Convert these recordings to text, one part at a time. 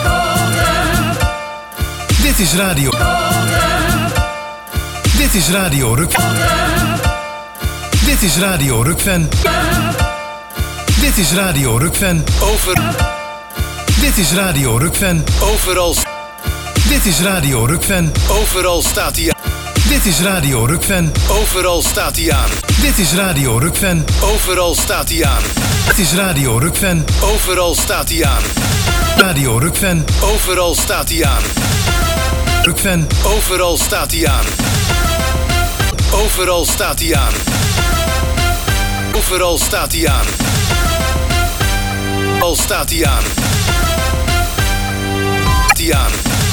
Dit is Radio. Dit is Radio Ruk. Dit is Radio Rukven. Dit is Radio Rukven. Over. Dit is Radio Rukven. Overal. Dit is Radio Rukven. Overal staat hij aan. Dit is Radio Rukven. Overal staat hij aan. Dit is Radio Rukven. Overal staat hij aan. Dit is Radio Rukven. Overal staat hij aan. Radio Rukven. Overal staat hij aan. Rukven. Overal staat hij aan. Overal staat hij aan. Overal staat hij aan. Overal staat hij aan. Staat hij aan.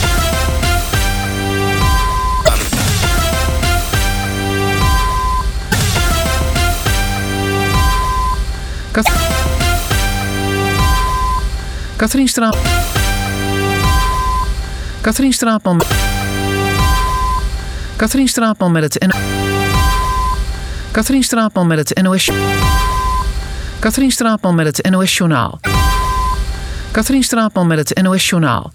Katrien Straatman. Katrien Straatman. Katrien Straatman met het Katrien Straatman met het NOS. Katrien Straatman met het NOS Journaal. Katrien Straatman met het NOS Journaal.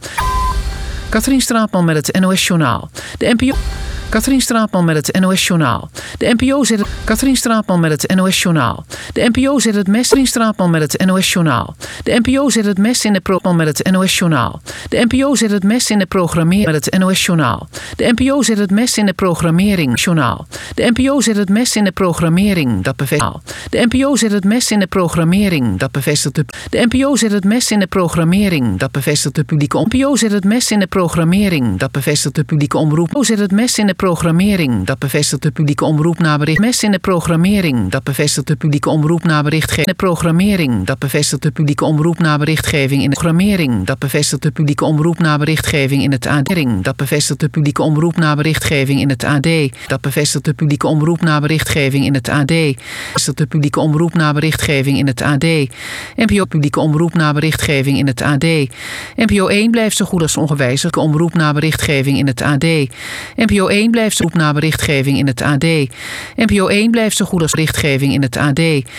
Katrien Straatman met het NOS Journaal. De NPO. Katrien Straatman met het NOS Journaal. De NPO zet het. Katrien Straatman met het NOS Journaal. De NPO zet het mes. Katrien Straatman met het NOS Journaal. De NPO zet het mes in de programma met het NOS Journaal. De NPO zet het mes in de programmering met het NOS Journaal. De NPO zet het mes in de programmering Journaal. De NPO zet het mes in de programmering dat bevestigt. De NPO zet het mes in de programmering dat bevestigt de NPO zet het mes in de programmering dat bevestigt de publieke omroep. NPO zet het mes in de programmering dat bevestigt de publieke omroep. NPO zet het mes in de programmering dat bevestigt de publieke omroep nabericht. Mes in de programmering dat bevestigt de publieke omroep naberichtgeving. De programmering dat bevestigt de publieke omroep naberichtgeving in de programmering dat bevestigt de publieke omroep naberichtgeving in het AD. Dat bevestigt de publieke omroep naberichtgeving in het AD. Dat bevestigt de publieke omroep naberichtgeving in het AD. Bevestigt de publieke omroep naberichtgeving in het AD. NPO publieke omroep naberichtgeving in het AD. NPO 1 blijft zo goed als ongewijzigd. Omroep naberichtgeving in het AD. NPO 1 blijft zo goed naberichtgeving in het AD. NPO 1 blijft zo goed als berichtgeving in het AD.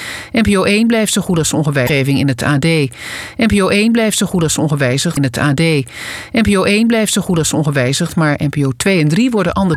NPO 1 blijft zo goed als ongewijzigd in het AD. NPO 1 blijft zo goed als ongewijzigd in het AD. NPO 1 blijft zo goed als ongewijzigd, maar NPO 2 en 3 worden anders.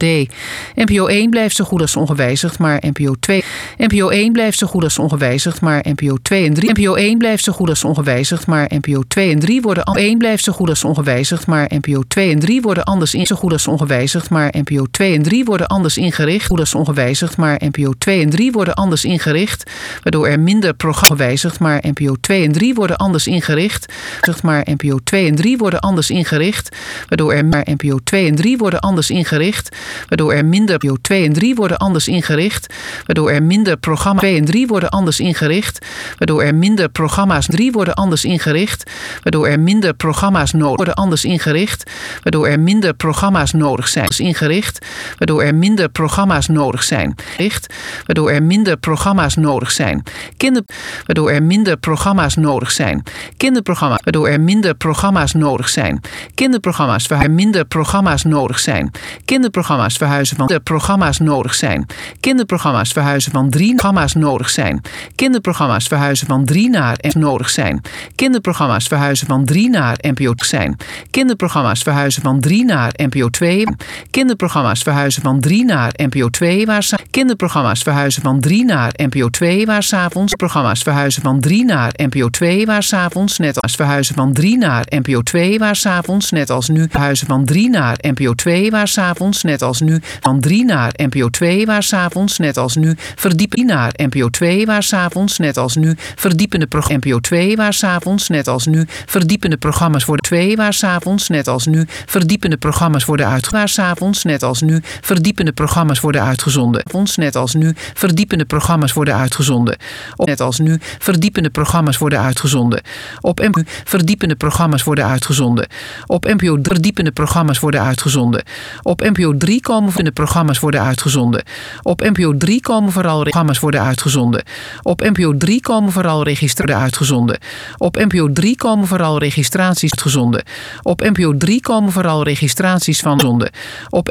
NPO 1 blijft zo goed als ongewijzigd, maar NPO 2. NPO 1 blijft zo goed als ongewijzigd, maar NPO 2 en 3. NPO 1 blijft zo goed als ongewijzigd, maar NPO 2 en 3 worden 1 blijft zo goed als ongewijzigd, maar NPO 2 en 3 worden anders in zo goed als ongewijzigd, maar NPO 2 en 3 worden anders ingericht. Goed als ongewijzigd, maar NPO 2 en 3 worden anders ingericht, waardoor er minder programma's gewijzigd, maar NPO 2 en 3 worden anders ingericht. Maar NPO 2 en 3 worden anders ingericht, waardoor er maar NPO 2 en 3 worden anders ingericht, waardoor er minder NPO 2 en 3 worden anders ingericht, waardoor er minder programma's 2 en 3 worden anders ingericht, waardoor er minder programma's 3 worden anders ingericht, waardoor er minder programma's nodig worden anders ingericht, waardoor er minder programma's nodig zijn ingericht, waardoor er minder programma's nodig zijn waardoor er minder programma's nodig zijn waardoor er minder programma's nodig zijn kinderprogramma's waardoor er minder programma's nodig zijn kinderprogramma's waar minder programma's nodig zijn kinderprogramma's verhuizen van de programma's nodig zijn kinderprogramma's verhuizen van 3 programma's nodig zijn kinderprogramma's verhuizen van 3 naar en nodig zijn kinderprogramma's verhuizen van 3 naar NPO zijn kinderprogramma's verhuizen van 3 naar NPO 2 kinderprogramma's verhuizen van 3 naar NPO 2 waar kinderprogramma's verhuizen van 3 naar NPO 2 waar 's avonds programma's verhuizen van 3 naar NPO 2 waar 's avonds net als verhuizen van 3 naar NPO 2 waar 's avonds net als nu verhuizen van 3 naar NPO 2 waar 's avonds net als nu van 3 naar NPO 2 waar 's avonds net als nu verdiepen naar NPO 2 waar 's avonds net als nu verdiepende programma's NPO 2 waar 's avonds net als nu verdiepende programma's worden 2 waar 's avonds net als nu verdiepende programma's worden waar 's avonds net als nu verdiepende programma's worden uitgezonden net als nu verdiepende programma's worden uitgezonden net als nu verdiepende programma's worden uitgezonden op NPO verdiepende programma's worden uitgezonden op NPO verdiepende programma's worden uitgezonden op NPO 3 komen de programma's worden uitgezonden op NPO 3 komen vooral programma's worden uitgezonden op NPO 3 komen vooral registraties uitgezonden op NPO 3 komen vooral registraties uitgezonden op NPO 3 komen vooral registraties van zonden op NPO 3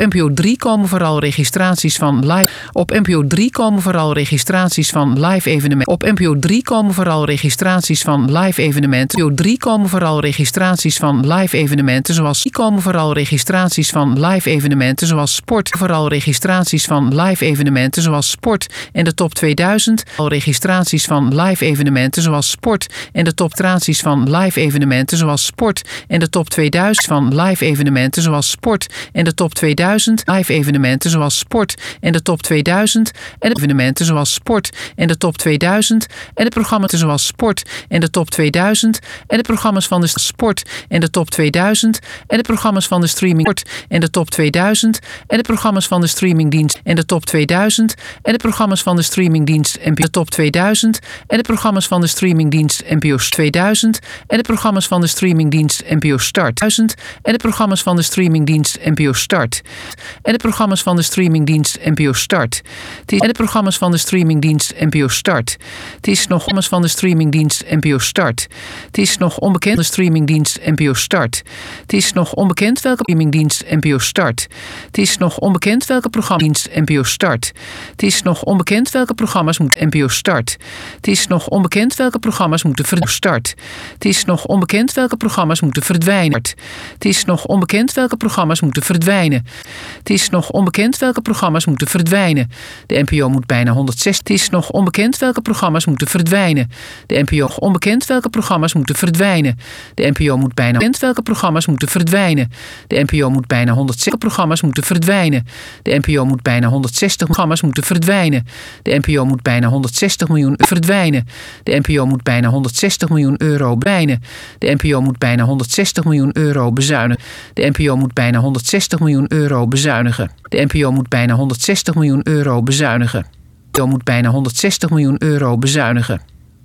3 komen vooral registraties van live. Op NPO 3 komen vooral registraties van live evenementen. Op NPO 3 komen vooral registraties van live evenementen. NPO 3 komen vooral registraties van live evenementen zoals komen vooral registraties van live evenementen zoals sport. Vooral registraties van live evenementen zoals sport en de top 2000. Al registraties van live evenementen zoals sport en de top traties van live evenementen zoals sport en de top 2000 van live evenementen zoals sport en de top 2000 live evenementen zoals sport en de top 2000 en de evenementen zoals sport en de top 2000 en de programma's zoals sport en de top 2000 en de programma's van de sport en de top 2000 en de programma's van de streaming sport en de top 2000 en de programma's van de streamingdienst en de top 2000 en de programma's van de streamingdienst en de top 2000 en de programma's van de streamingdienst NPO 2000 en de programma's van de streamingdienst NPO Start 1000 en de programma's van de streamingdienst NPO Start en de programma's van de streamingdienst NPO Start en de programma's van de streamingdienst NPO Start. Het is nog programma's van de streamingdienst NPO Start. Het is nog onbekend de streamingdienst NPO Start. Het is nog onbekend welke streamingdienst NPO Start. Het is nog onbekend welke programmadienst NPO Start. Het is nog onbekend welke programma's moet NPO Start. Het is nog onbekend welke programma's moeten start. Het is nog onbekend welke programma's moeten verdwijnen. Het is nog onbekend welke programma's moeten verdwijnen. Het is nog onbekend welke programma's moeten verdwijnen. De NPO moet bijna 160. Het is nog onbekend welke programma's moeten verdwijnen. De NPO onbekend welke programma's moeten verdwijnen. De NPO moet bijna onbekend welke programma's moeten verdwijnen. De NPO moet bijna 160 programma's moeten verdwijnen. De NPO moet bijna 160 programma's moeten verdwijnen. De NPO moet bijna 160 miljoen verdwijnen. De NPO moet bijna 160 miljoen euro bezuinigen. De NPO moet bijna 160 miljoen euro bezuinigen. De NPO moet bijna 160 miljoen euro bezuinigen. De NPO moet bijna 160 miljoen euro bezuinigen. De NPO moet bijna 160 miljoen euro bezuinigen.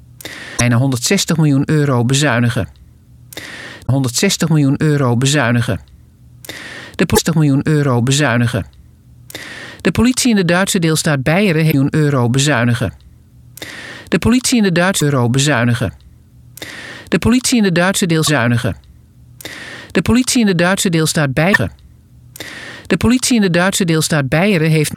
Bijna 160 miljoen euro bezuinigen. 160 miljoen euro bezuinigen. De 60 miljoen euro bezuinigen. De politie in de Duitse deelstaat Beieren heeft miljoen euro bezuinigen. De politie in de Duitse euro bezuinigen. De politie in de Duitse deel zuinigen. De politie in de Duitse deelstaat Beieren. De politie in de Duitse deelstaat Beieren heeft.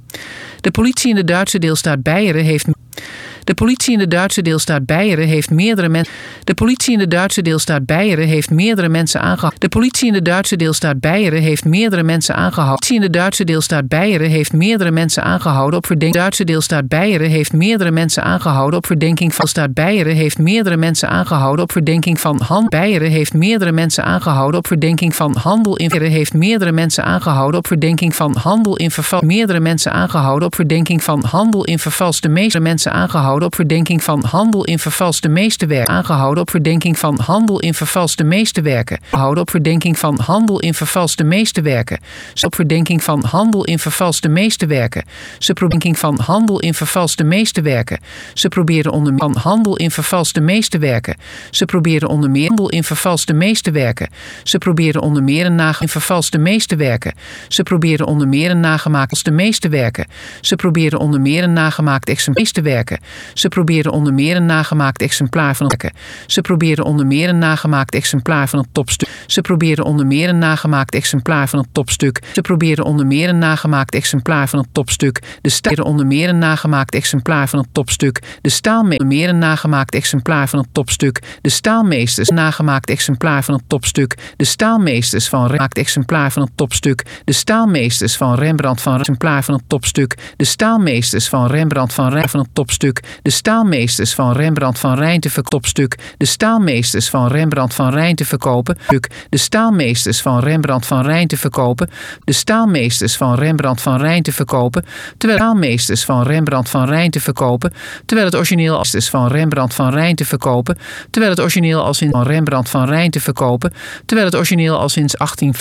De politie in de Duitse deelstaat Beieren heeft. De politie in de Duitse deelstaat Beieren heeft meerdere mensen. De politie in de Duitse deelstaat Beieren heeft meerdere mensen aangehouden. De politie in de Duitse deelstaat Beieren heeft meerdere mensen aangehouden. De politie in de Duitse deelstaat Beieren heeft meerdere mensen aangehouden op verdenking. De Duitse deelstaat Beieren heeft meerdere mensen aangehouden op verdenking van. De staat Beieren heeft meerdere mensen aangehouden op verdenking van handel. Beieren heeft meerdere mensen aangehouden op verdenking van handel in. Beieren heeft meerdere mensen aangehouden op verdenking van handel in verval. Meerdere mensen aangehouden op verdenking van handel in vervals. De meeste mensen aangehouden op verdenking van handel in vervalste meesterwerken. Aangehouden op verdenking van handel in vervalste meesterwerken. Aangehouden op verdenking van handel in vervalste meesterwerken. Op verdenking van handel in vervalste meesterwerken. Ze probeerden van handel in vervalste meesterwerken. Ze probeerden onder meer van handel in vervalste meesterwerken. Ze probeerden onder meer handel in vervalste meesterwerken. Ze probeerden onder meer een in vervalste meesterwerken. Ze probeerden onder meer een nagemaakte meesterwerken. Ze probeerden onder meer een nagemaakt meesterwerken. Ze probeerden onder meer een nagemaakt exemplaar van het. Ze probeerden onder meer een nagemaakt exemplaar van het topstuk. Ze probeerden onder meer een nagemaakt exemplaar van het topstuk. Ze probeerden onder meer een nagemaakt exemplaar van het topstuk. De staal onder meer een nagemaakt exemplaar van het topstuk. De staalmeester meer een nagemaakt exemplaar van het topstuk. De staalmeesters nagemaakt exemplaar van het topstuk. De staalmeesters van gemaakt exemplaar van het topstuk. De staalmeesters van Rembrandt van exemplaar van het topstuk. De staalmeesters van Rembrandt van Rijn van het topstuk. De staalmeesters van Rembrandt van Rijn te verkopen. Topstuk. De staalmeesters van Rembrandt van Rijn te verkopen. De staalmeesters van Rembrandt van Rijn te verkopen. De staalmeesters van Rembrandt van Rijn te verkopen. Terwijl de staalmeesters van Rembrandt van Rijn te verkopen. Terwijl het origineel als is van Rembrandt van Rijn te verkopen. Terwijl het origineel als in van Rembrandt van Rijn te verkopen. Terwijl het origineel al sinds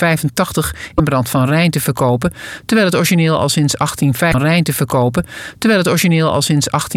1885 Rembrandt van Rijn te verkopen. Terwijl het origineel al sinds 1885 Rijn te verkopen. Terwijl het origineel al sinds 1885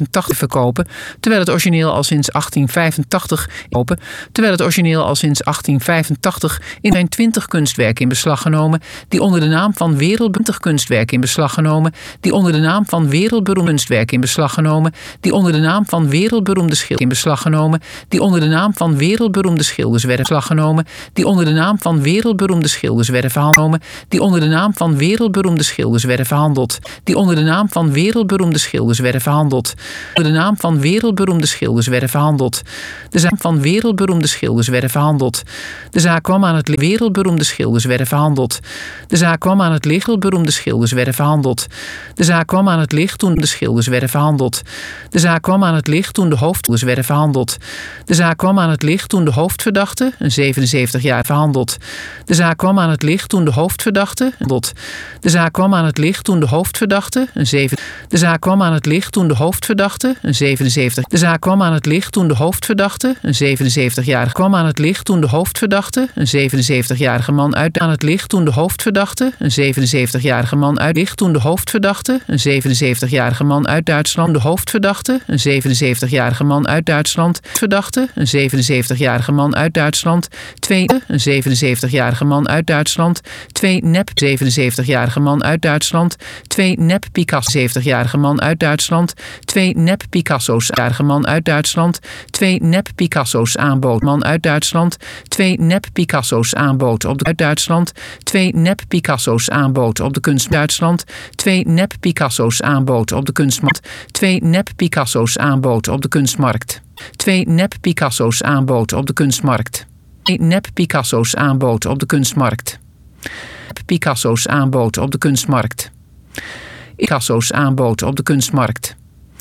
1885 verkopen, terwijl het origineel al sinds 1885 open, terwijl het origineel al sinds 1885 in zijn 20 kunstwerken in beslag genomen, die onder de naam van wereldberoemde kunstwerken in beslag genomen, die onder de naam van wereldberoemde kunstwerken in beslag genomen, die onder de naam van wereldberoemde schilders in beslag genomen, die onder de naam van wereldberoemde schilders werden beslag genomen, die onder de naam van wereldberoemde schilders werden verhandeld, die onder de naam van wereldberoemde schilders werden verhandeld, die onder de naam van wereldberoemde schilders werden verhandeld, onder de naam van wereldberoemde schilders werden verhandeld, de zaak van wereldberoemde schilders werden verhandeld, de zaak kwam aan het licht, wereldberoemde schilders werden verhandeld, de zaak kwam aan het licht, wereldberoemde schilders werden verhandeld, de zaak kwam aan het licht toen de schilders werden verhandeld, de zaak kwam aan het licht toen de hoofdschilders werden verhandeld, de zaak kwam aan het licht toen de hoofdverdachte, een 77 jaar verhandeld, de zaak kwam aan het licht toen de hoofdverdachte, de zaak kwam aan het licht toen de hoofdverdachte, een 7, de zaak kwam aan het licht toen de hoofdverdachte, een 77, de zaak kwam aan het licht toen de hoofdverdachte, een 77-jarige kwam aan het licht toen de hoofdverdachte, een 77-jarige man uit aan het licht toen de hoofdverdachte, een 77-jarige man uit licht toen de hoofdverdachte, een 77-jarige man uit Duitsland, de hoofdverdachte, een 77-jarige man uit Duitsland, verdachte, een 77-jarige man uit Duitsland, tweede, een 77-jarige man uit Duitsland, twee nep 77-jarige man uit Duitsland, twee nep Picasso 70-jarige man uit Duitsland, twee nep Picasso's jarige man uit Duitsland, twee nep Picasso's aanbood man uit Duitsland, twee nep Picasso's aanbood op de uit Duitsland, twee nep Picasso's aanbood op de kunst Duitsland, twee nep Picasso's aanbood op de kunstmarkt, twee nep Picasso's aanbood op de kunstmarkt, twee nep Picasso's aanbood op de kunstmarkt, twee nep Picasso's aanbood op de kunstmarkt, Picasso's aanbood op de kunstmarkt, Picasso's aanbood op de kunstmarkt,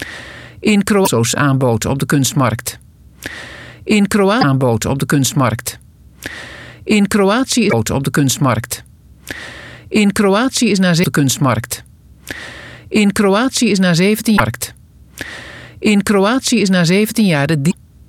in Kroatië's aanbood op de kunstmarkt, in Kroatië aanbood op de kunstmarkt, in Kroatië op de kunstmarkt, in Kroatië is na de kunstmarkt, in Kroatië is na 17 markt, in Kroatië is na 17 jaar de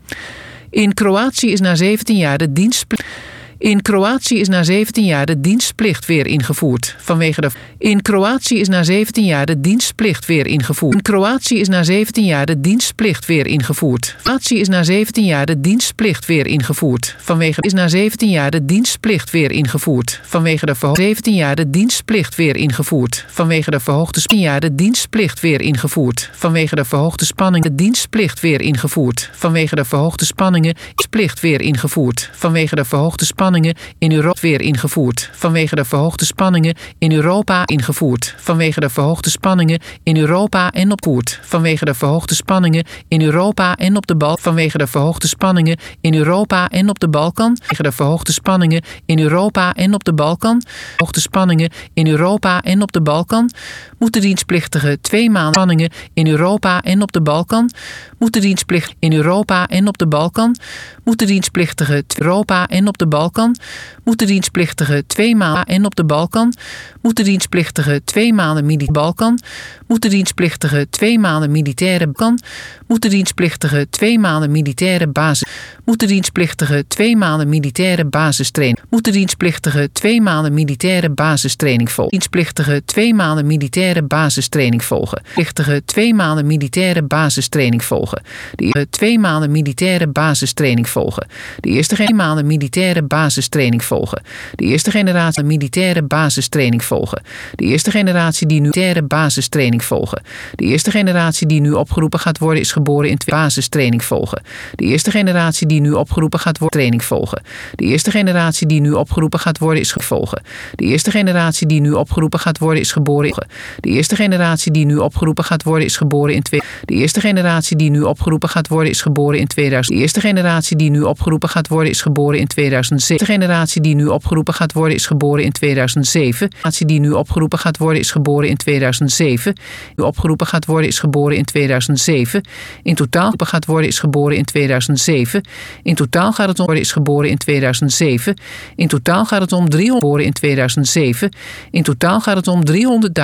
in Kroatië is na 17 jaar de dienstplicht. In Kroatië is na 17 jaar de dienstplicht weer ingevoerd vanwege de. In Kroatië is na 17 jaar de dienstplicht weer ingevoerd. In Kroatië is na 17 jaar de dienstplicht weer ingevoerd. Kroatië is na 17 jaar de dienstplicht weer ingevoerd vanwege. Is na 17 jaar de dienstplicht weer ingevoerd vanwege de verhoogde. 17 jaar de dienstplicht weer ingevoerd vanwege de verhoogde. 10 jaar de dienstplicht weer ingevoerd vanwege de verhoogde spanningen. De dienstplicht weer ingevoerd vanwege de verhoogde spanningen. Plicht weer ingevoerd vanwege de verhoogde spanningen. In Europa weer ingevoerd vanwege de verhoogde spanningen in Europa ingevoerd vanwege de verhoogde spanningen in Europa en op voert vanwege de verhoogde spanningen in Europa en op de Balkan vanwege de verhoogde spanningen in Europa en op de Balkan vanwege de verhoogde spanningen in Europa en op de Balkan verhoogde spanningen in Europa en op de Balkan moeten dienstplichtigen 2 maanden spanningen in Europa en op de Balkan moeten dienstplicht in Europa en op de Balkan moeten dienstplichtigen Europa en op de Balkan moeten dienstplichtigen 2 maanden en op de Balkan moeten dienstplichtigen 2 maanden militaire Balkan moeten dienstplichtigen 2 maanden militaire Balkan moeten dienstplichtigen 2 maanden militaire basis moeten dienstplichtigen 2 maanden militaire basistraining moeten dienstplichtigen 2 maanden militaire basistraining volgen dienstplichtigen 2 maanden militaire basistraining volgen plichtige 2 maanden militaire basistraining volgen die 2 maanden militaire basistraining volgen de eerste 2 maanden militaire basistraining volgen de eerste generatie militaire basistraining volgen de eerste generatie die nu militaire basistraining volgen de eerste generatie die nu opgeroepen gaat worden is geboren in basistraining volgen de eerste generatie die nu opgeroepen gaat worden training volgen de eerste generatie die nu opgeroepen gaat worden is gevolgen de eerste generatie die nu opgeroepen gaat worden is geboren in de eerste generatie die nu opgeroepen gaat worden is geboren in de eerste generatie die nu opgeroepen gaat worden is geboren in 2000 de eerste generatie die nu opgeroepen gaat worden is geboren in 2007 de generatie die nu opgeroepen gaat worden is geboren in 2007 de generatie die nu opgeroepen gaat worden is geboren in 2007 nu opgeroepen gaat worden is geboren in 2007 in totaal gaat worden is geboren in 2007 in totaal gaat het om worden is geboren in 2007 in totaal gaat het om 300 geboren in 2007 in totaal gaat het om 300.000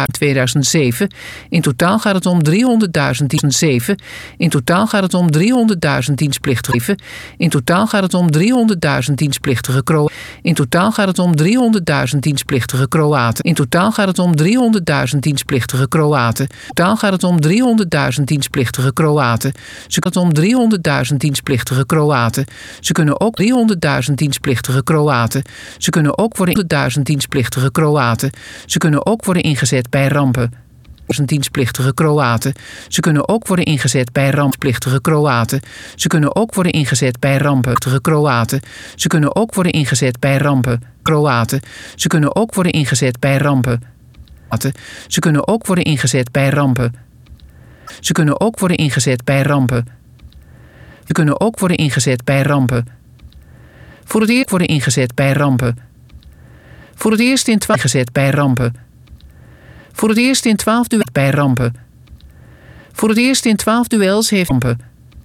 2007 in totaal gaat het om 300.000 2007 in totaal gaat het om 300.000 dienstplichtigen in totaal gaat het om 300.000 dienstplichtige Kroaten. In totaal gaat het om 300.000 dienstplichtige Kroaten. In totaal gaat het om 300.000 dienstplichtige Kroaten. In totaal gaat het om 300.000 dienstplichtige Kroaten. Ze kunnen om 300.000 dienstplichtige Kroaten. Ze kunnen ook 300.000 dienstplichtige Kroaten. Ze kunnen ook worden 100.000 dienstplichtige Kroaten. Ze kunnen ook worden ingezet bij rampen. Dienstplichtige Kroaten. Ze kunnen ook worden ingezet bij rampplichtige Kroaten. Ze kunnen ook worden ingezet bij rampenplichtige Kroaten. Ze kunnen ook worden ingezet bij rampen Kroaten. Ze kunnen ook worden ingezet bij rampen. Ze kunnen ook worden ingezet bij rampen. Ze kunnen ook worden ingezet bij rampen. Ze kunnen ook worden ingezet bij rampen. Voor het eerst worden ingezet bij rampen. Voor het eerst in 12 gezet bij rampen. Voor het eerst in 12 duels bij rampen. Voor het eerst in 12 duels heeft rampen.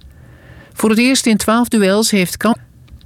Voor het eerst in 12 duels heeft Cambuur.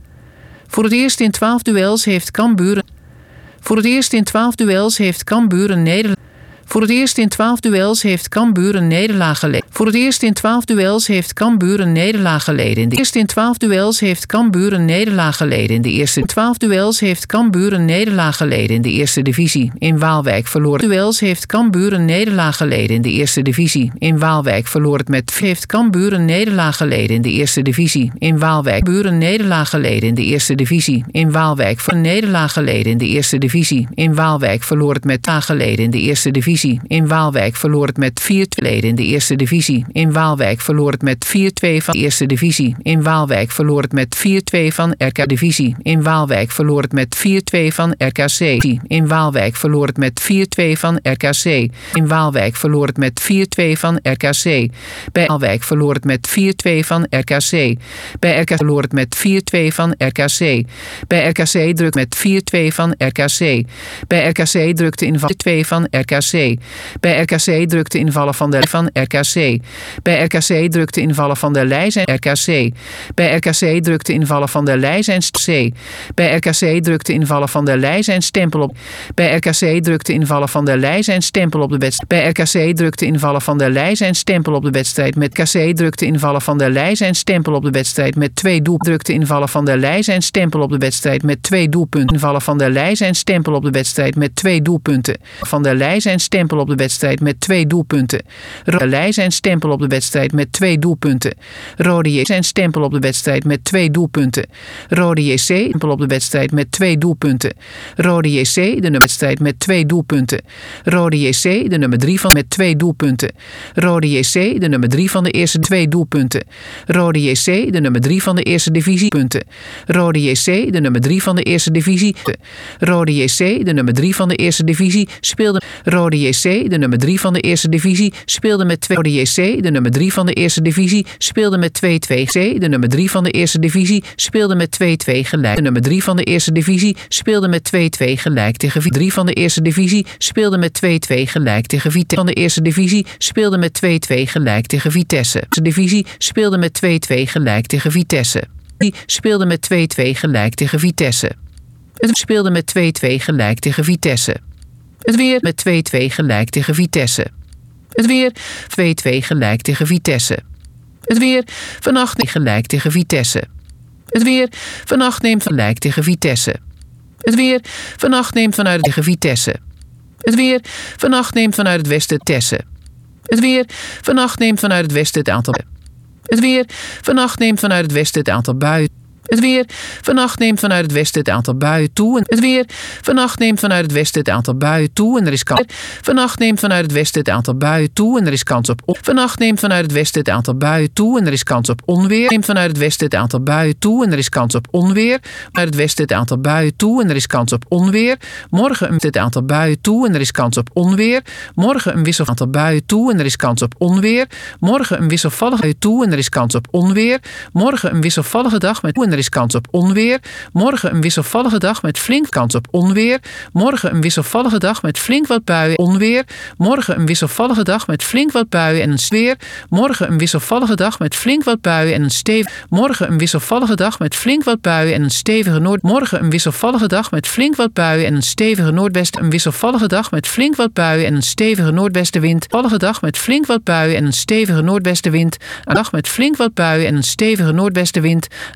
Voor het eerst in 12 duels heeft Cambuur. Voor het eerst in 12 duels heeft Cambuur een nederlaag. Voor het eerst in 12 duels heeft Cambuur een nederlaag geleden. Voor het eerst in 12 duels heeft Cambuur een nederlaag geleden. In de eerste in 12 duels heeft Cambuur een nederlaag geleden. In de eerste 12 duels heeft Cambuur een nederlaag geleden. In de eerste divisie in Waalwijk verloor het duels heeft Cambuur een nederlaag geleden. In de eerste divisie in Waalwijk verloor het met heeft Cambuur een nederlaag geleden. In de eerste divisie in Waalwijk Cambuur een nederlaag geleden. In de eerste divisie in Waalwijk een nederlaag geleden. In de eerste divisie in Waalwijk verloor het met geleden. In de eerste divisie in Waalwijk verloor het met 4-2 geleden. In de eerste divisie in Waalwijk verloor het met 4-2 van de eerste divisie in Waalwijk verloor het met 4-2 van RK divisie in Waalwijk verloor het met 4-2 van RKC in Waalwijk verloor het met 4-2 van RKC in Waalwijk verloor het met 4-2 van RKC bij Waalwijk verloor het met 4-2 van RKC bij RK verloor het met 4-2 van RKC bij RKC druk met 4-2 van RKC bij RKC drukte in 2 van RKC bij RKC drukte invallen van RKC. Bij RKC drukte invallen van der Leij zijn RKC. Bij RKC drukte invallen van der Leij zijn C. Bij RKC drukte invallen van der Leij zijn stempel op. Bij RKC drukte invallen van der Leij zijn stempel op de wedstrijd. Bij RKC drukte invallen van der Leij zijn stempel op de wedstrijd met KC drukte invallen van der Leij zijn stempel op de wedstrijd met 2 doelpunten. Drukte invallen van der Leij zijn stempel op de wedstrijd met 2 doelpunten. Invallen van der Leij zijn stempel op de wedstrijd met 2 doelpunten. Van der Leij zijn stempel op de wedstrijd met 2 doelpunten. Rode Leij zijn stempel op de wedstrijd met 2 doelpunten. Rode JC zijn stempel op de wedstrijd met 2 doelpunten. Rode JC stempel op de wedstrijd met 2 doelpunten. Rode JC de nummer wedstrijd met 2 doelpunten. Rode JC de nummer 3 van met 2 doelpunten. Rode JC de nummer 3 van de eerste 2 doelpunten. Rode JC de nummer 3 van de eerste divisie punten. Rode JC de nummer 3 van de eerste divisie. Rode JC de nummer 3 van de eerste divisie speelde. Rode JC de nummer 3 van de eerste divisie speelde met 2. Rode JC de nummer 3 van de eerste divisie speelde met 2-2. C de nummer 3 van de eerste divisie speelde met 2-2 gelijk. De nummer 3 van de eerste divisie speelde met 2-2 gelijk tegen 3 van de eerste divisie speelde met 2-2 gelijk tegen Vitesse. Van de eerste divisie speelde met 2-2 gelijk tegen Vitesse. De divisie speelde met 2-2 gelijk tegen Vitesse. Speelde met 2-2 gelijk tegen Vitesse. Het speelde met 2-2 gelijk tegen Vitesse. Het weer met 2-2 gelijk tegen Vitesse. Het weer 2-2 gelijk tegen Vitesse. Het weer vannacht gelijk tegen Vitesse. Het weer vannacht neemt gelijk tegen Vitesse. Het weer vannacht neemt vanuit tegen Vitesse. Het weer vannacht neemt vanuit het westen Tesse. Het weer vannacht neemt vanuit het westen het aantal. Het weer vannacht neemt vanuit het westen het aantal buien. Het weer vannacht neemt vanuit het westen het aantal buien toe. En het weer vannacht neemt vanuit het westen het aantal buien toe. En er is kans. Vannacht neemt vanuit het westen het aantal buien toe. En er is kans op. Vannacht neemt vanuit het westen het aantal buien toe. En er is kans op onweer. Neemt vanuit het westen het aantal buien toe. En er is kans op onweer. Vanuit het westen het aantal buien toe. En er is kans op onweer. Morgen het aantal buien toe. En er is kans op onweer. Morgen een wisselvallig aantal buien toe. En er is kans op onweer. Morgen een wisselvallige bui toe. En er is kans op onweer. Morgen een wisselvallige dag met. En er is kans op onweer. Morgen een wisselvallige dag met flink kans op onweer. Morgen een wisselvallige dag met flink wat buien. Onweer. Morgen een wisselvallige dag met flink wat buien en een weer. Morgen een wisselvallige dag met flink wat buien en een stevige. Morgen een wisselvallige dag met flink wat buien en een stevige noord. Morgen een wisselvallige dag met flink wat buien en een stevige noordwesten. Een wisselvallige dag met flink wat buien en een stevige noordwestenwind. Wisselvallige dag met flink wat buien en een stevige noordwestenwind. Een dag met flink wat buien en een stevige noordwestenwind. Aan de kust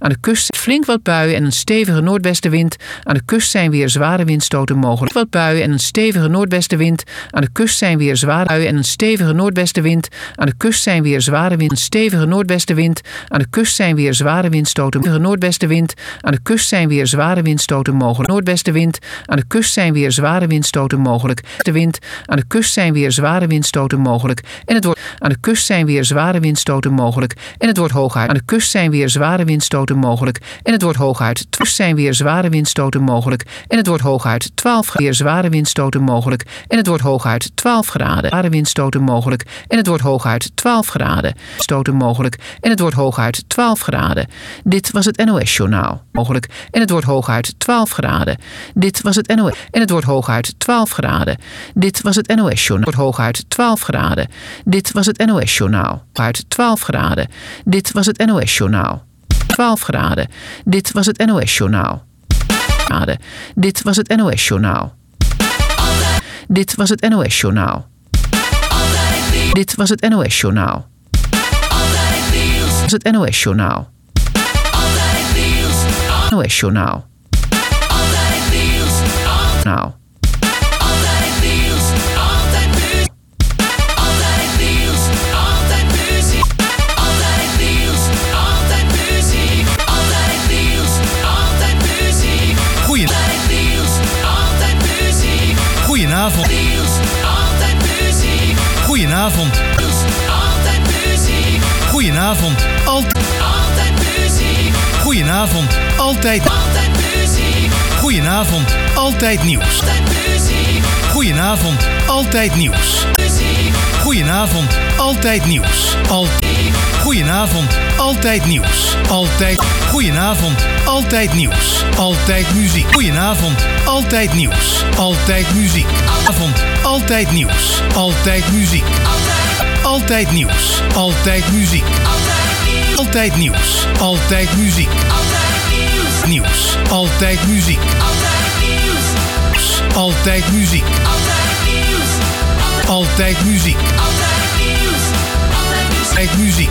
kust flink wat buien en een stevige noordwestenwind. Aan de kust zijn weer zware windstoten mogelijk. Wat buien en een stevige noordwestenwind. Aan de kust zijn weer zware buien en een stevige noordwestenwind. Aan de kust zijn weer zware wind. Een stevige noordwestenwind. Aan de kust zijn weer zware windstoten. Noordwestenwind. Aan de kust zijn weer zware windstoten mogelijk. Noordwestenwind. Aan de kust zijn weer zware windstoten mogelijk. De wind. Aan de kust zijn weer zware windstoten mogelijk. En het wordt aan de kust zijn weer zware windstoten mogelijk. En het wordt hooguit. Aan de kust zijn weer zware windstoten mogelijk. En het wordt hooguit. Kust zijn weer zware windstoten mogelijk. En het wordt hooguit 12 graden. Weer zware windstoten mogelijk. En het wordt hooguit 12 graden. Zware windstoten mogelijk. En het wordt hooguit 12 graden. Stoten mogelijk. En het wordt hooguit 12 graden. Dit was het NOS-journaal. Mogelijk. En het wordt hooguit 12 graden. Dit was het NOS. En het wordt hooguit 12 graden. Dit was het NOS-journaal. Wordt hooguit 12 graden. Dit was het NOS-journaal. Hooguit 12 graden. Dit was het NOS-journaal. 12 graden. Dit was het NOS-journaal. Dit was het NOS-journaal. Dit was het NOS-journaal. Dit was het NOS-journaal. Dit was het NOS-journaal. NOS-journaal. Nou. Goedenavond. Goedenavond. Goedenavond. Altijd muziek. Goedenavond. Altijd muziek. Goedenavond. Altijd nieuws. Goedenavond. Altijd nieuws. Goedenavond. Altijd nieuws. Goedenavond. Altijd nieuws. Altijd. Goedenavond. Altijd nieuws. Altijd muziek. Goedenavond. Altijd nieuws. Altijd muziek. Avond. Altijd nieuws. Altijd muziek. Altijd nieuws. Altijd muziek. Altijd nieuws. Altijd muziek. Nieuws. Altijd muziek. Altijd muziek. Altijd muziek. Altijd muziek.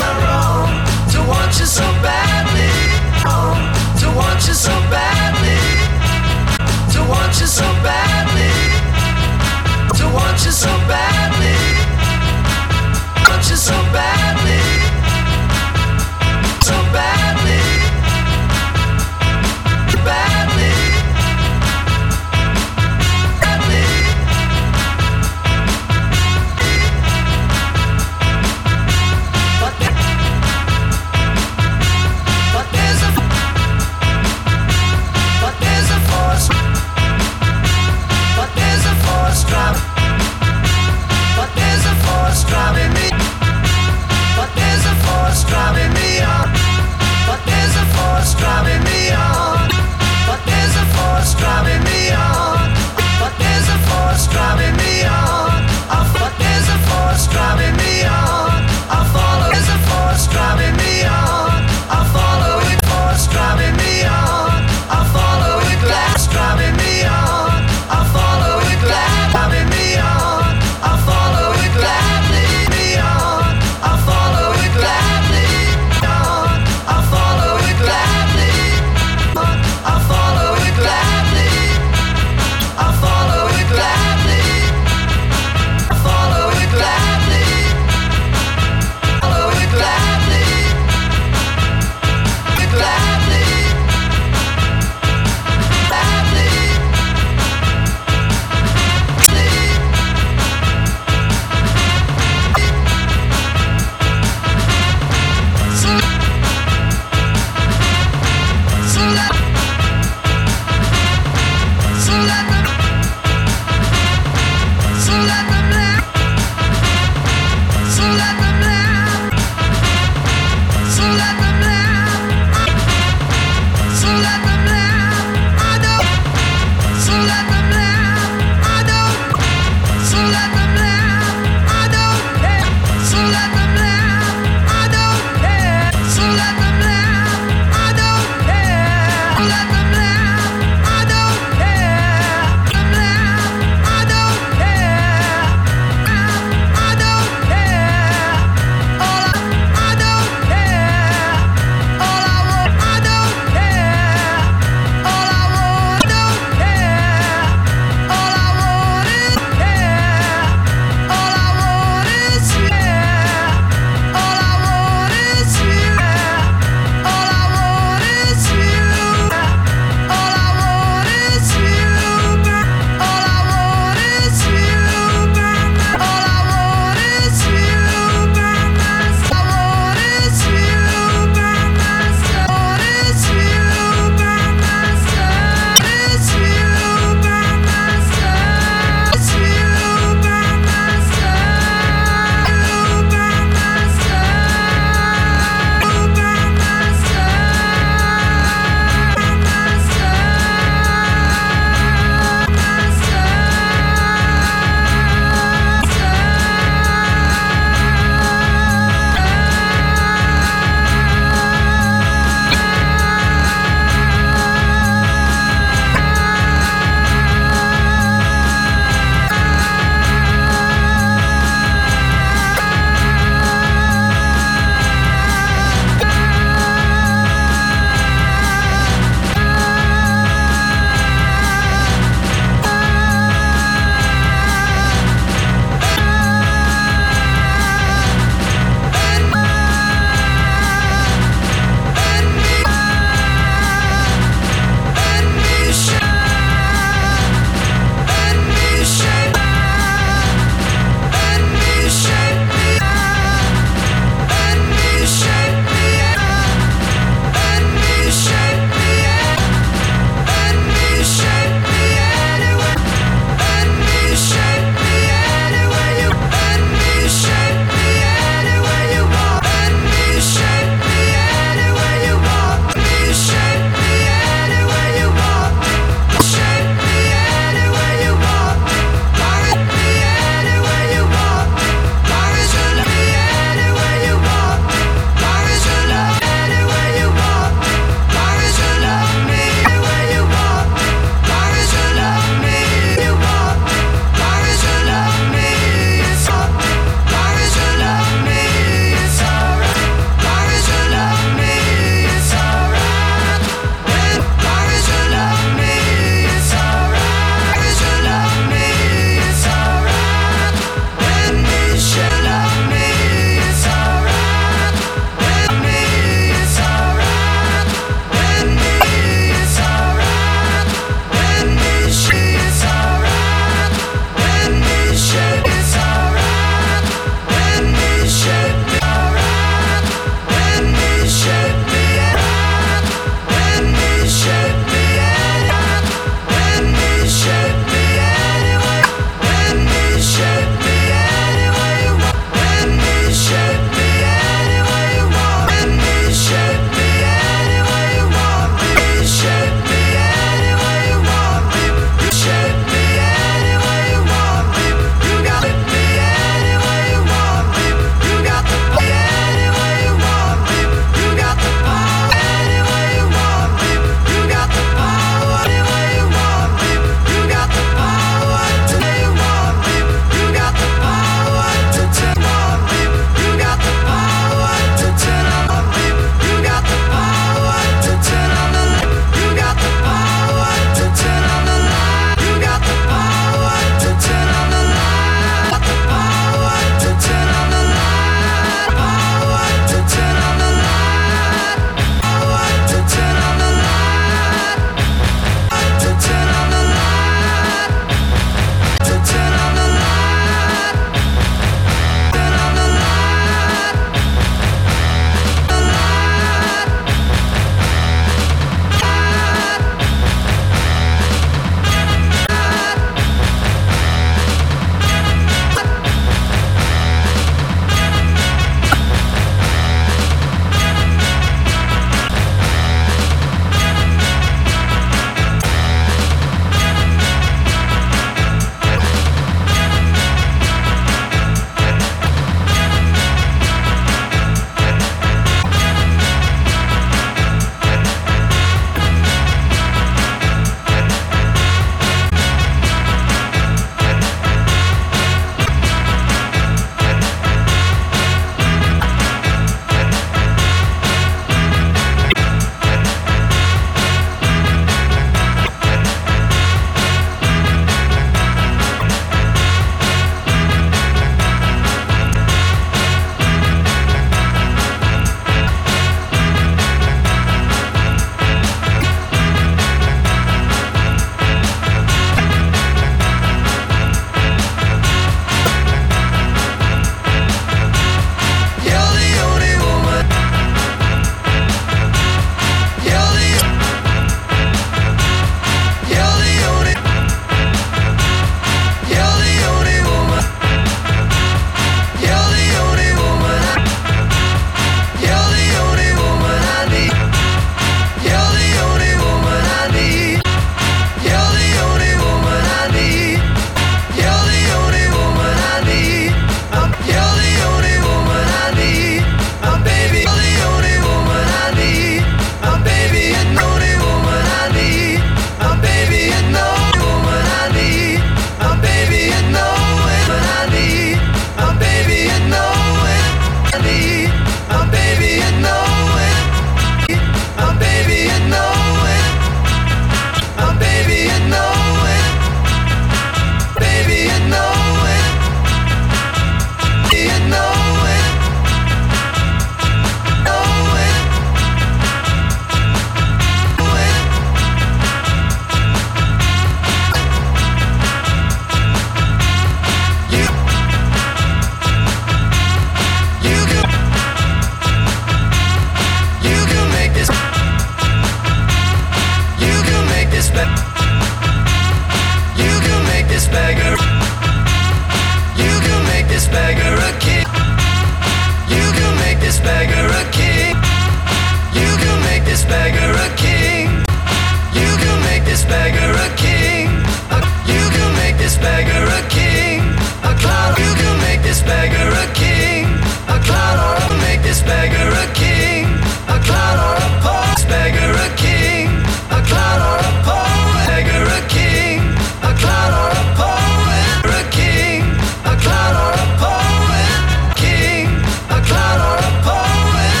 beggar a king. You can make this beggar a king. You can make this beggar a king. You can make this beggar a king. A clown. You can make this beggar a king. A clown or a make this beggar a king. A clown or a poet. Beggar a king. A clown or a poet. Beggar a king. A clown or a poet. A king. A clown or a poet. King. A clown or a poet.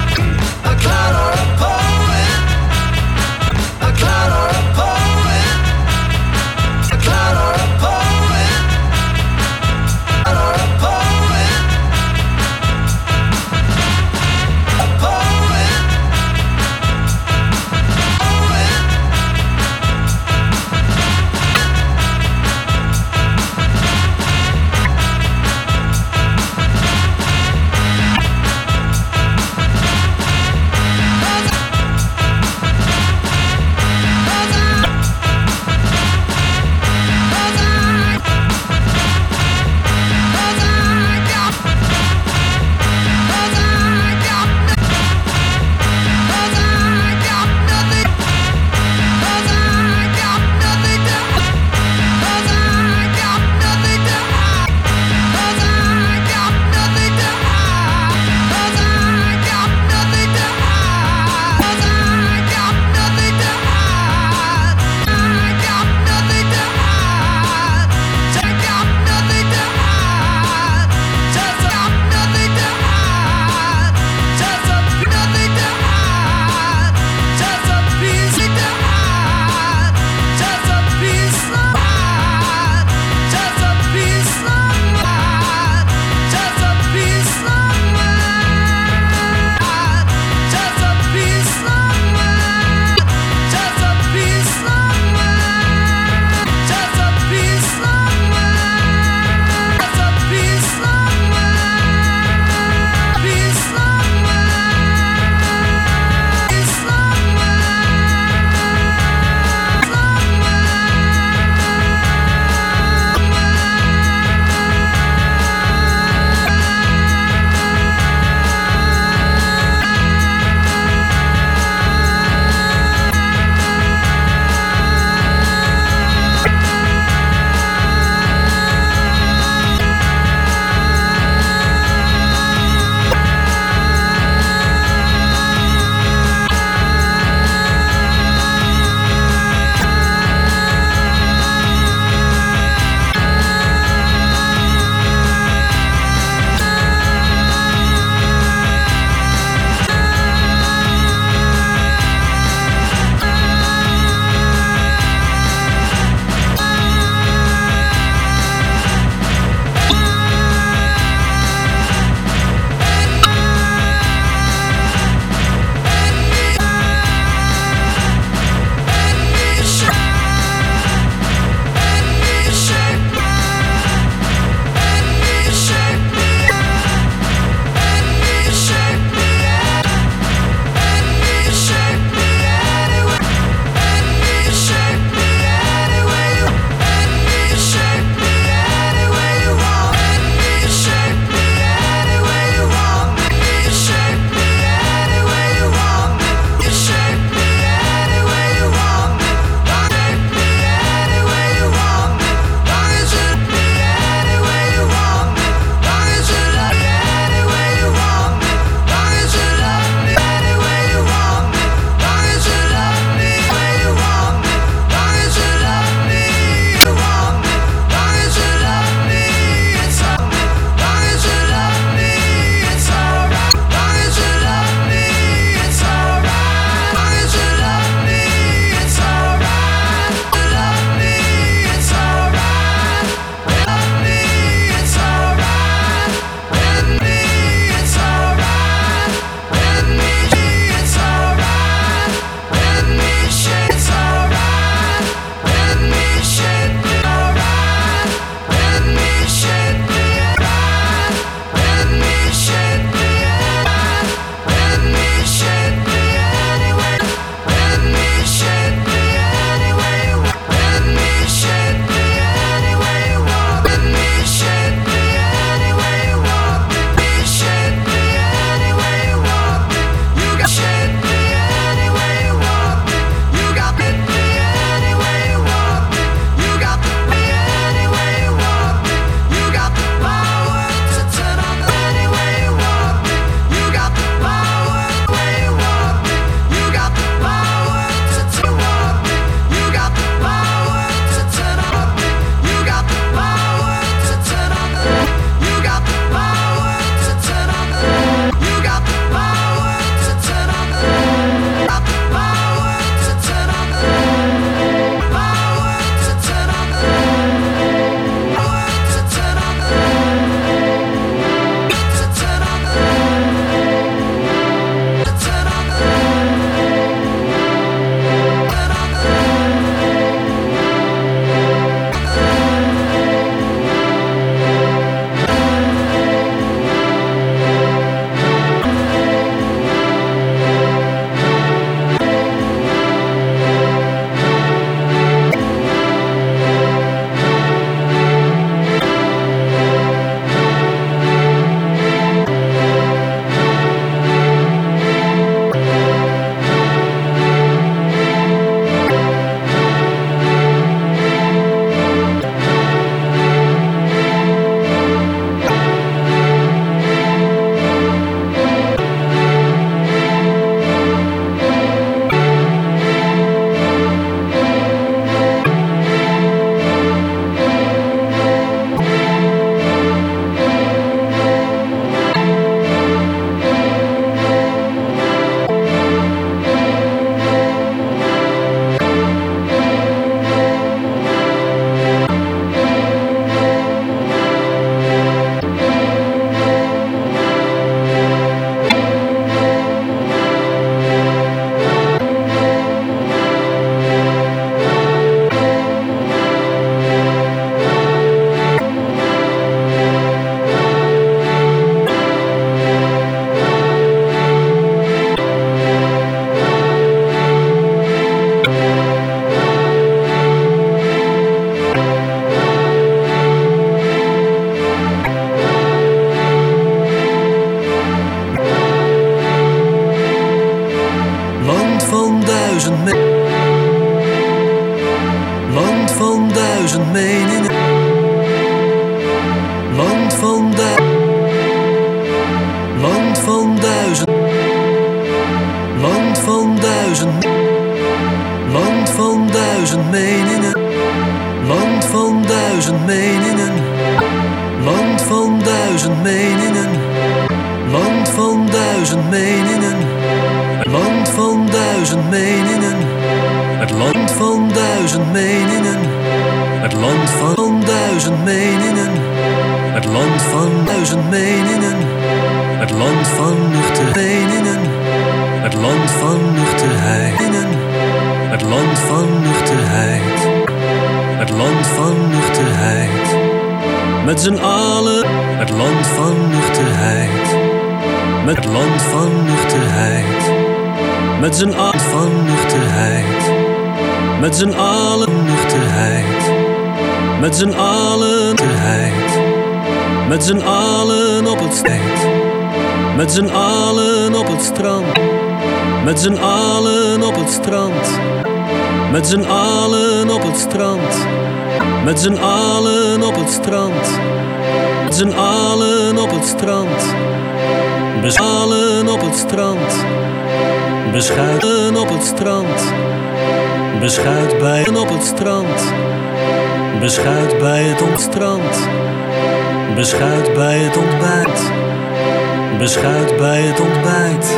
A clown or a poet. A clown or a poet. Land van duizend meningen. Land van duizend meningen. Land van duizend meningen. Land van duizend meningen. Land van duizend meningen. Het land van duizend meningen. Het land van duizend meningen. Het land van duizend meningen. Het land van nuchter meningen. Het land van nuchterheid. Het land van nuchterheid. Het land van nuchterheid. Met z'n allen. Het land van nuchterheid. Met het land van nuchterheid. Met z'n allen van nuchterheid. Met z'n allen nuchterheid. Met z'n allen nuchterheid. Met z'n allen op het strand. Met z'n allen op het strand. Met z'n allen op het strand. Met z'n allen op het strand. Met z'n allen op het strand. Met z'n allen op het strand. Beschuiten op het strand. Beschuiten op het strand. Beschuit bij en op het strand. Beschuit bij het strand. Beschuit bij het ontbijt. Beschuit bij het ontbijt.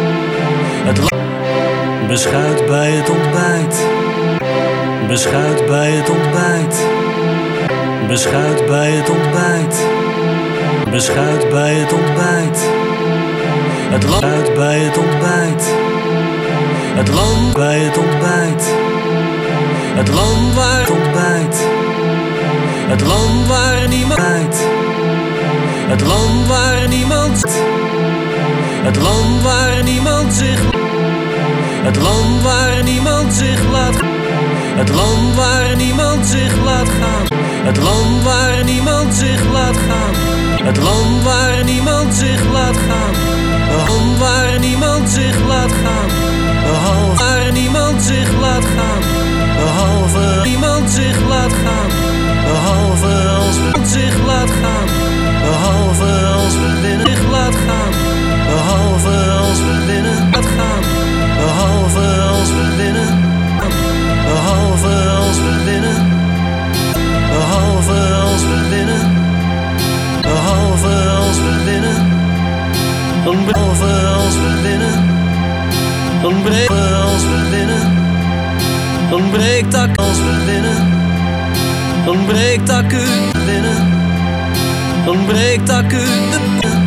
Beschuit bij het ontbijt. Beschuit bij het ontbijt. Beschuit bij het ontbijt. Beschuit bij het ontbijt. Het land bij het ontbijt. Het land bij het ontbijt. Het land waar het ontbijt. Het land waar niemand bijt. Het land waar niemand. Het land waar niemand zich. Het land waar niemand zich laat. Het land waar niemand zich laat gaan. Het land waar niemand zich laat gaan. Het land waar niemand zich laat gaan. Het land waar niemand zich laat gaan. Behalve waar niemand zich laat gaan. Behalve niemand zich laat gaan. Behalve als we zich laat gaan. Behalve als we winnen zich laat gaan. Behalve als we winnen laat gaan. Behalve als we winnen. Behalve als we winnen. Behalve als we winnen. Behalve als we winnen. Behalve als we winnen. Dan breekt als we winnen. Dan breekt ak als we winnen. Dan breekt acu winnen. Dan breekt acu de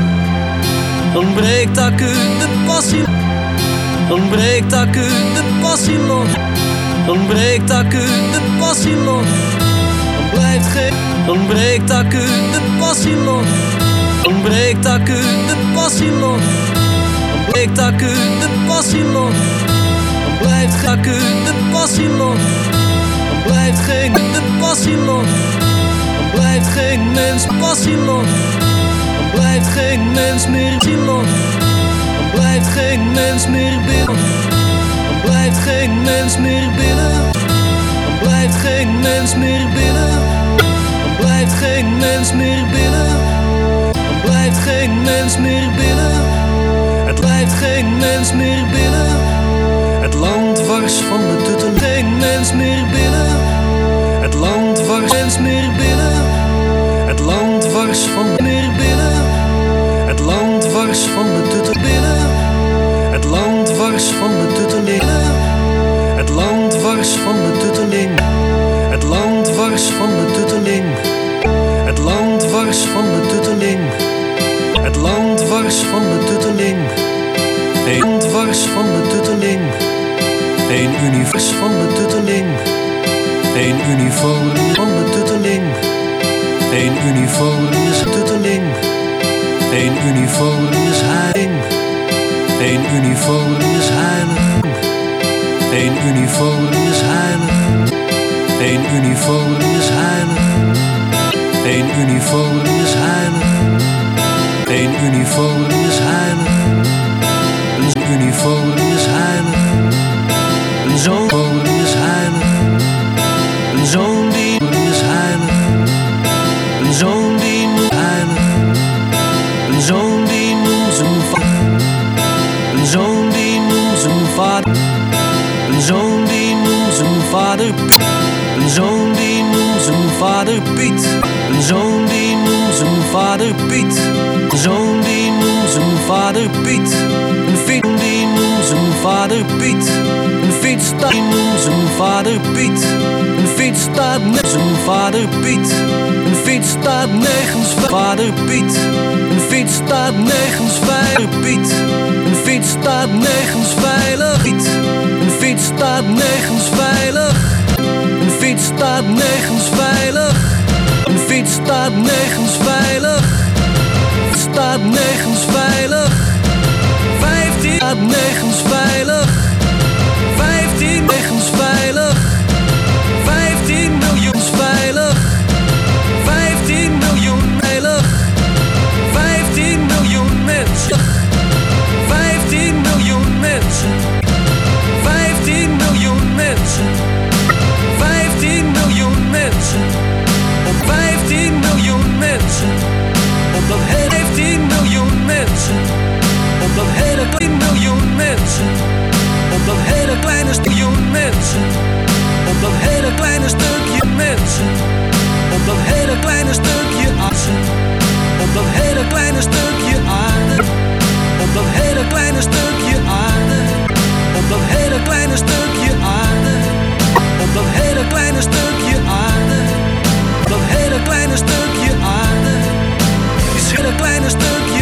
dan breekt acu de passie. Dan breekt acu de passie los. Dan breekt acu de passie los. Dan blijft geen. Dan breekt acu de passie los. Dan breekt acu de passie los. Dan breekt acu de passie los. Dan blijft acu de passie los. Dan blijft geen de passie los. Dan blijft geen mens passie los. Dan blijft geen mens meer los. Dan blijft geen mens meer binnen. Dan blijft geen mens meer binnen. Dan blijft geen mens meer binnen. Dan blijft geen mens meer binnen. Dan blijft geen mens meer binnen. Het blijft geen mens meer binnen. Het land wars van de tutten. Geen mens meer binnen. Het land wars mens meer binnen. Het land wars van de meer binnen. Het land wars van de tutten binnen. Het land wars van de tuttelingen. Het land wars van de tutteling. Het land wars van de tutteling. Het land wars van de tutteling. Het land wars van de tutteling. Een land wars van de tutteling. Een univers van de tutteling. Een uniform van de tutteling. Een uniform is tutteling. Een uniform is heilig. Een uniform is heilig. Een uniform is heilig. Een uniform is heilig. Een uniform is heilig. Een uniform is heilig. Een uniform is heilig. Een zoon is heilig. Een zoon die is heilig. Een zoon die noemt heilig. Een zoon die noemt zijn vader. Een zoon die noemt zijn vader. Piet. Een fiets die noemt zijn vader Piet. Een fiets die noemt zijn vader Piet. Een fiets staat nergens zijn vader Piet. Een fiets staat nergens vader Piet. Een fiets staat nergens veilig Piet. Een fiets staat nergens veilig Piet. Een fiets staat nergens veilig. Een fiets staat nergens veilig. Een fiets staat nergens veilig. Staat nergens veilig. 15 staat nergens veilig. 15 nergens veilig. 15 miljoen veilig. 15 miljoen veilig. 15 miljoen mensen. 15 miljoen mensen. 15 miljoen mensen. 15 miljoen mensen. Op 15 miljoen mensen. Op dat hele 15 miljoen mensen. Op dat hele 10 miljoen mensen. Op dat hele kleine stukje mensen. Op dat hele kleine stukje mensen. Op dat hele kleine stukje aarde. Op dat hele kleine stukje aarde. Op dat hele kleine stukje aarde. Op dat hele kleine stukje aarde. Op dat hele kleine stukje aarde. Op dat hele kleine stukje aarde. Die hele kleine stukje